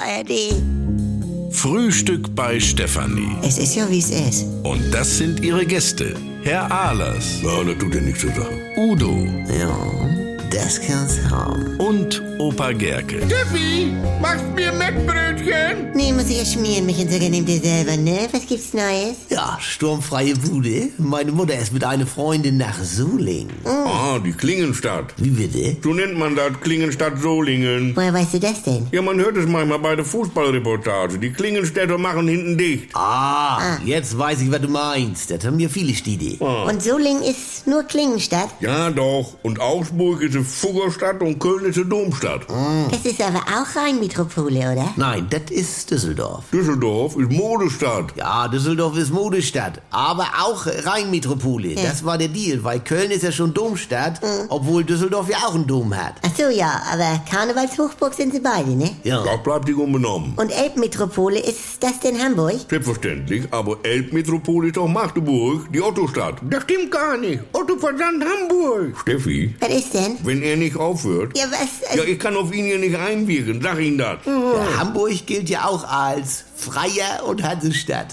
ARD. Frühstück bei Stefanie. Es ist ja, wie es ist. Und das sind ihre Gäste. Herr Ahlers. Ja, das tut ja nichts zur Sache. Udo. Ja, das kann's haben. Und Opa Gerke. Steffi, machst mir Mettbrötchen? Nee, muss ich ja schmieren. Mich und sogar nehmt ihr selber, ne? Was gibt's Neues? Ja, sturmfreie Bude. Meine Mutter ist mit einer Freundin nach Solingen. Ah, die Klingenstadt. Wie bitte? So nennt man das, Klingenstadt Solingen. Woher weißt du das denn? Ja, man hört es manchmal bei der Fußballreportage. Die Klingenstädter machen hinten dicht. Jetzt weiß ich, was du meinst. Das haben mir viele Städte. Und Solingen ist nur Klingenstadt? Ja, doch. Und Augsburg ist eine Fuggerstadt und Köln ist eine Domstadt. Das ist aber auch Rheinmetropole, oder? Nein, das ist Düsseldorf. Düsseldorf ist Modestadt. Ja, Düsseldorf ist Modestadt, aber auch Rheinmetropole. Das war der Deal, weil Köln ist ja schon Domstadt, obwohl Düsseldorf ja auch einen Dom hat. Ach so, ja, aber Karnevalshochburg sind sie beide, ne? Ja. Das bleibt nicht unbenommen. Und Elbmetropole, ist das denn Hamburg? Selbstverständlich, aber Elbmetropole ist doch Magdeburg, die Ottostadt. Das stimmt gar nicht. Otto Versand Hamburg. Steffi, Was ist denn? wenn er nicht aufhört. Ja, was? Ja, ich kann auf ihn hier nicht einwirken, sag ihn das. Ja, Hamburg gilt ja auch als Freier und Hansestadt.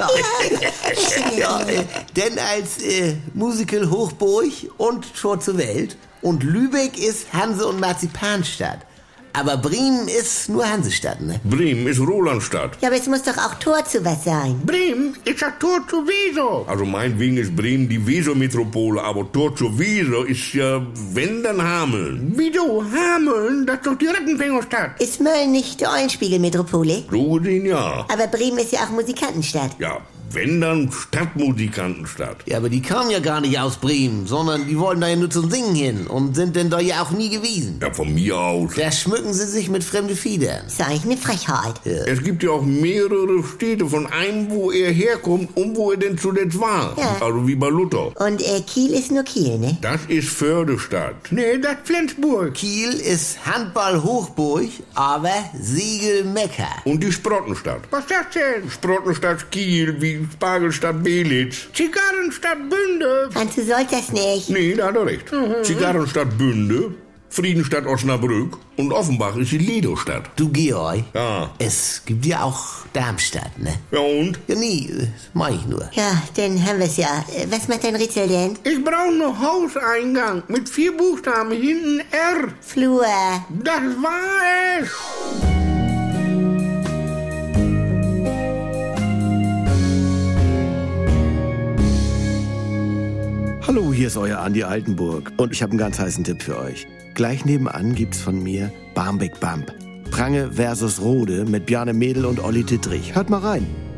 Denn als Musical Hochburg und Tor zur Welt. Und Lübeck ist Hanse- und Marzipanstadt. Aber Bremen ist nur Hansestadt, ne? Bremen ist Rolandstadt. Ja, aber es muss doch auch Tor zu was sein. Bremen ist das Tor zur Weser. Also meinetwegen ist Bremen die Wesermetropole, aber Tor zur Weser ist ja, wenn dann Hameln. Wieso? Hameln? Das ist doch die Rattenfängerstadt. Ist Mölln nicht Eulenspiegelmetropole? So gesehen ja. Aber Bremen ist ja auch Musikantenstadt. Ja, wenn dann Stadtmusikantenstadt. Ja, aber die kamen ja gar nicht aus Bremen, sondern die wollten da ja nur zum Singen hin und sind denn da ja auch nie gewesen. Ja, von mir aus. Da schmücken sie sich mit fremden Federn. Ist eigentlich eine Frechheit. Es gibt ja auch mehrere Städte von einem, wo er herkommt und wo er denn zuletzt war. Ja. Also wie bei Luther. Und Kiel ist nur Kiel, ne? Das ist Fördestadt. Nee, das ist Flensburg. Kiel ist Handball-Hochburg, aber Segel-Mekka. Und die Sprottenstadt. Was ist das denn? Sprottenstadt Kiel, wie Spargelstadt Belitz. Zigarrenstadt Bünde. Franz, du sollst das nicht. Nee, da hat er recht. Zigarrenstadt Bünde, Friedenstadt Osnabrück und Offenbach ist die Lidostadt. Du, Georg, Ja. es gibt ja auch Darmstadt, ne? Ja und? Ja, nie, das mach ich nur. Ja, dann haben wir's ja. Was macht dein Rätsel denn? Ich brauche noch Hauseingang mit 4 Buchstaben, hinten R. Flur. Das war es. Hallo, hier ist euer Andi Altenburg und ich habe einen ganz heißen Tipp für euch. Gleich nebenan gibt's von mir Barmbek Bump. Prange versus Rode mit Bjarne Mädel und Olli Dittrich. Hört mal rein.